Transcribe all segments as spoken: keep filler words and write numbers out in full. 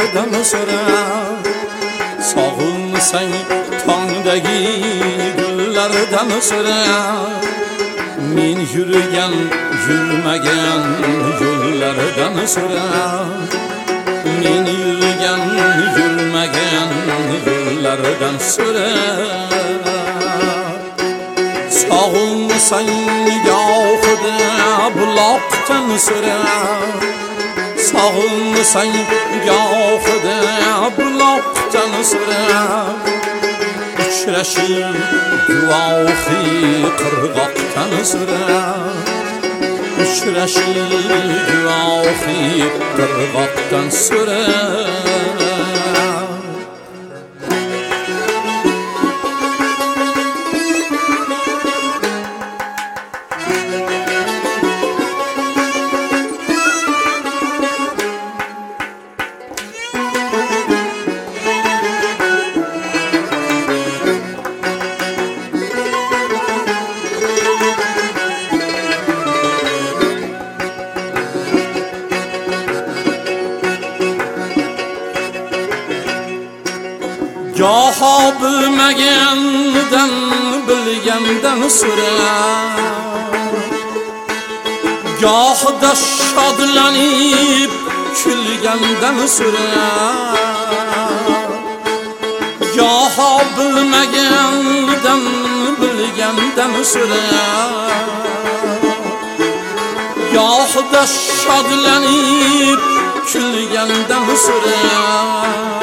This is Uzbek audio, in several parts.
gullardan so'rar. Sog'inmasang tongdagi gullardan so'rar. Men yurgan yurmagan yo'llardan so'rar. Men yurgan yurmagan yo'llardan so'rar. Sog'inmasang gohida buloqdan so'rar. Sog'inmasang gohida buloqdan so'rar. Uchrashib guvohi qirg'oqdan so'rar. Uchrashib guvohi qirg'oqdan so'rar. Goho bilmagandan bilgandan so'rar. Gohida shodlanib kulgandan so'rar. Goho bilmagandan bilgandan so'rar. Gohida shodlanib kulgandan so'rar.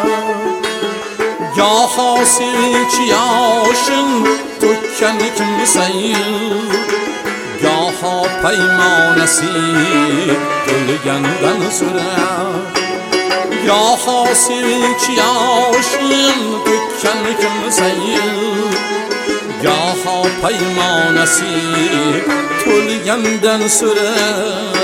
Goho sevinch yoshing to'kkan kimsan, goho paymonasi to'lgandan so'rar. Goho sevinch yoshing to'kkan kimsan, goho paymonasi to'lgandan so'rar.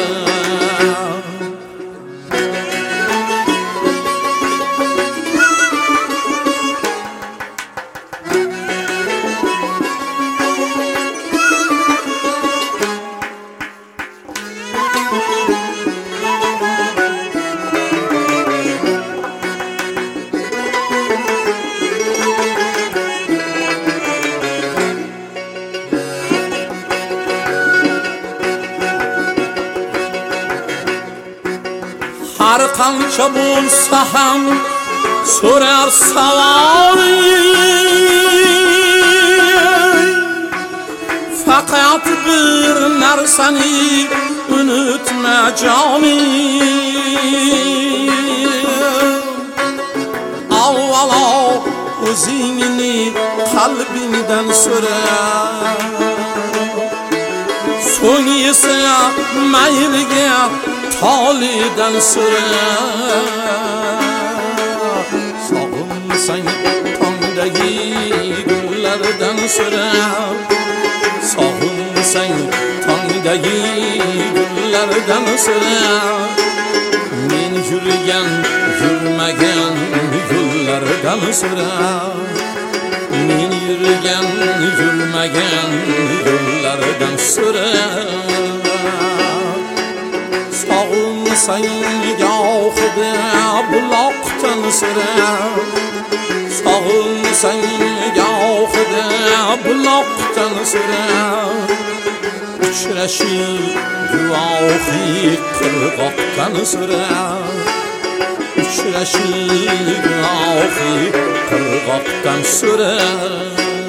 Har qancha bo'lsa ham so'rar savol, faqat bir narsani unutma jonim. Avvalo o'zingni qalbingdan so'ra, so'ng esa mayliga tolidan so'rar. Sog'inmasang tongdagi gullardan so'rar. Sog'inmasang tongdagi gullardan so'rar. Men yurgan yurmagan yo'llardan so'rar. Men yurgan yurmagan yo'llardan so'rar. Sog'inmasang gohida buloqdan so'rar. Sog'inmasang gohida buloqdan so'rar. Uchrashib guvohi qirg'oqdan so'rar. Uchrashib guvohi qirg'oqdan so'rar.